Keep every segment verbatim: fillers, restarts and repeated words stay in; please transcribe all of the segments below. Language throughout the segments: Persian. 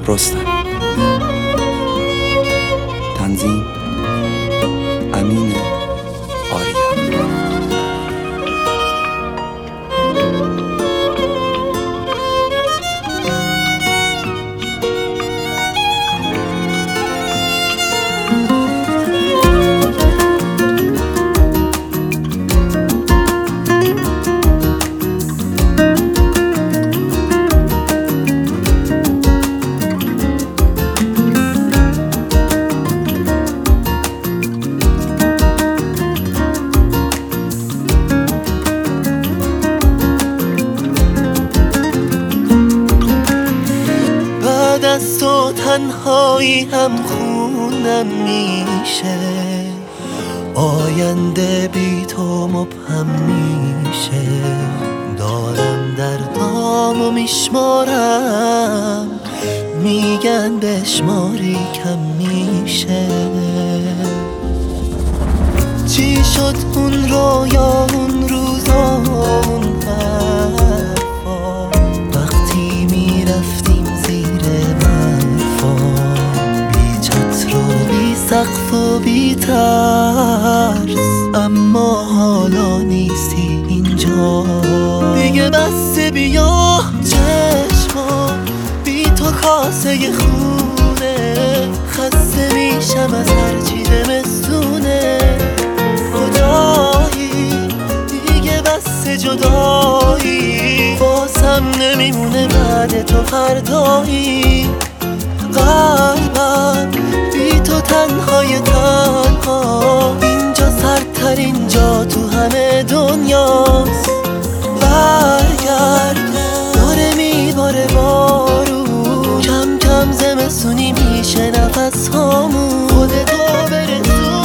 رستم. تنظیم امین آریا. از تو تنهایی هم خونم میشه، آینده بی تو مبهم میشه. دارم در دام و میشمارم، میگن بشماری کم میشه. چی شد اون رویا، اون روزا، اون حرفا، وقتی میرفتیم زیر برفا، بی چتر و بی سقف و بی ترس. اما حالا نیستی اینجا دیگه، بس بیا. چشما بی تو کاسه خونه، خسته میشم از هرچی زمستونه. کجایی دیگه، بس جدایی، واسم نمیمونه بعد تو فردایی. قلبم بی تو تنهای تنها، اینجا سردترین جا تو همه دنیاست. برگرد داره میباره بارون، کم کم زمستونی میشه نفس هامون. خودتو برسون.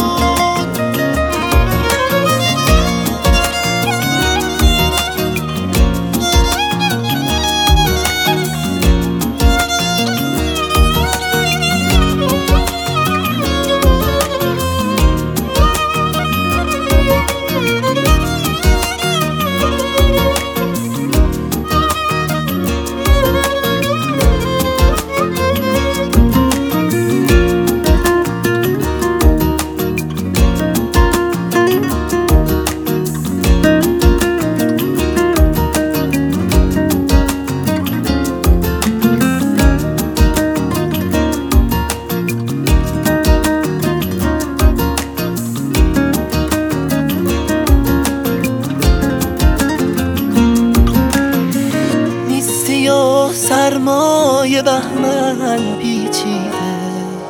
سرمایه بهمن پیچیده،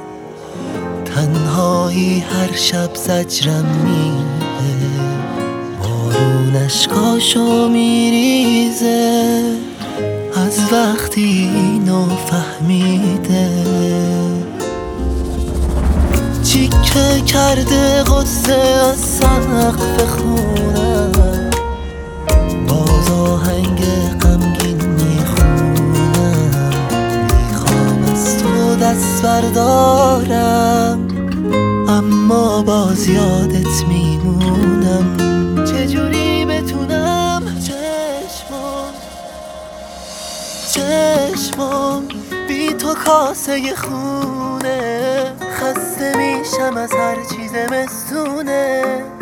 تنهایی هر شب زجرم میده. بارون اشکاشو میریزه از وقتی اینو فهمیده. چیکه کرده غصه از سقف خونم، باز آهنگ غمگین دست بردارم، اما باز یادت میمونم. چجوری بتونم چشمام چشمام بی تو کاسه خونه، خسته میشم از هر چیز زمستونه.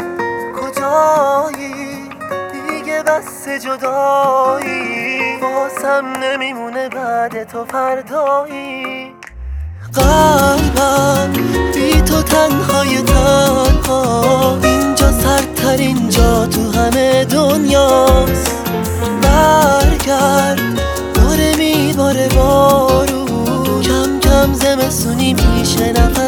کجایی دیگه، بس جدایی، واسم نمیمونه بعد تو فردایی. قلبم بی تو تنهای تنها، اینجا سردترین جا تو همه دنیاست. برگرد داره میباره بارون، کم کم زمستونی میشه نفس